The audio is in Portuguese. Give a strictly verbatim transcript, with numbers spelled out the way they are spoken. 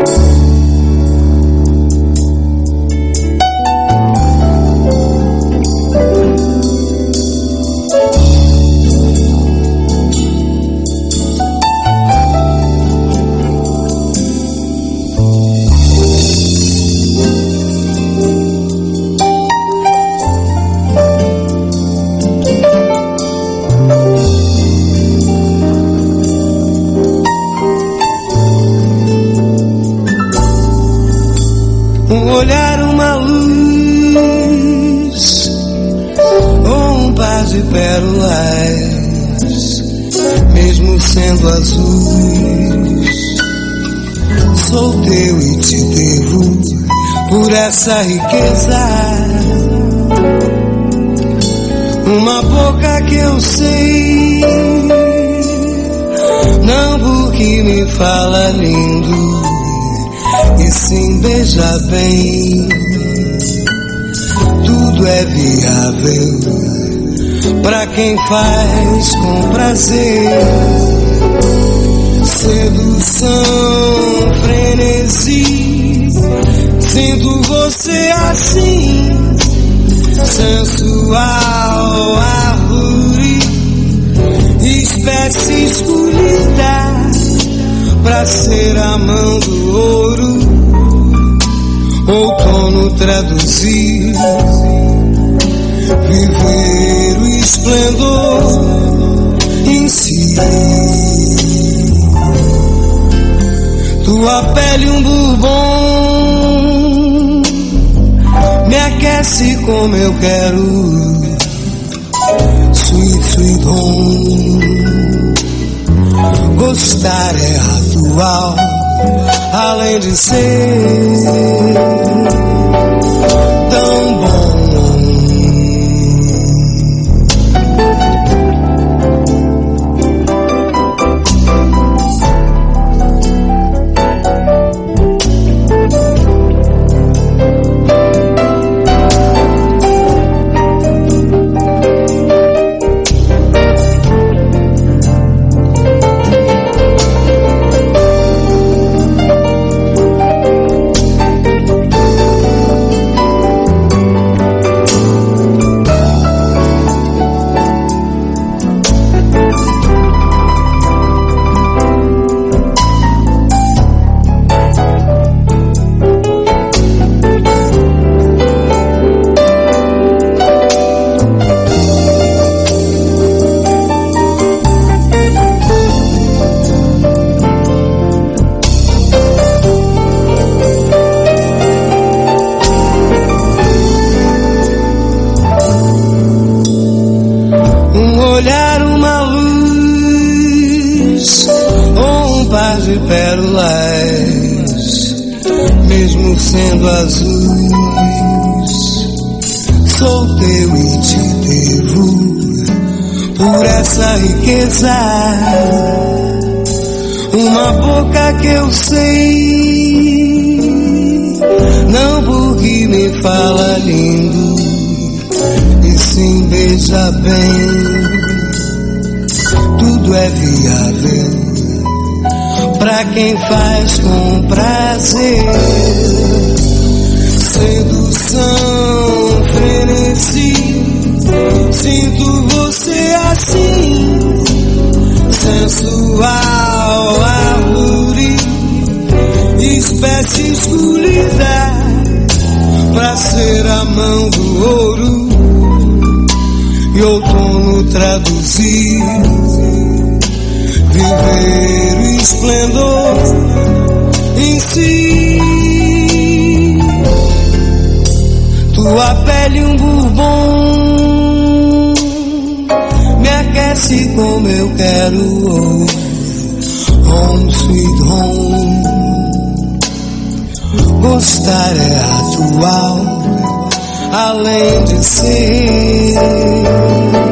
Um olhar, uma luz, ou um par de pérolas, mesmo sendo azuis, sou teu e te devo por essa riqueza. Uma boca que eu sei, não porque me fala lindo, e sim beija bem. Tudo é viável pra quem faz com prazer. Sedução, frenesi, sinto você assim, sensual, árvore, espécie escolhida pra ser a mão do ouro, outono traduzir, viver o esplendor em si. Tua pele um bourbon me aquece como eu quero, sweet, sweet home. Gostar é atual, além de ser tão bom. Olhar, uma luz, ou um par de pérolas, mesmo sendo azuis, sou teu e te devo por essa riqueza. Uma boca que eu sei, não porque me fala lindo, e sim beija bem. Tudo é viável pra quem faz com prazer. Sedução, frenesi, sinto você assim, sensual, árvore, espécie escolhida pra ser a mão do ouro, e outono traduzir, viver o esplendor em si. Tua pele um bourbon me aquece como eu quero, home sweet home. Gostar é atual, além de ser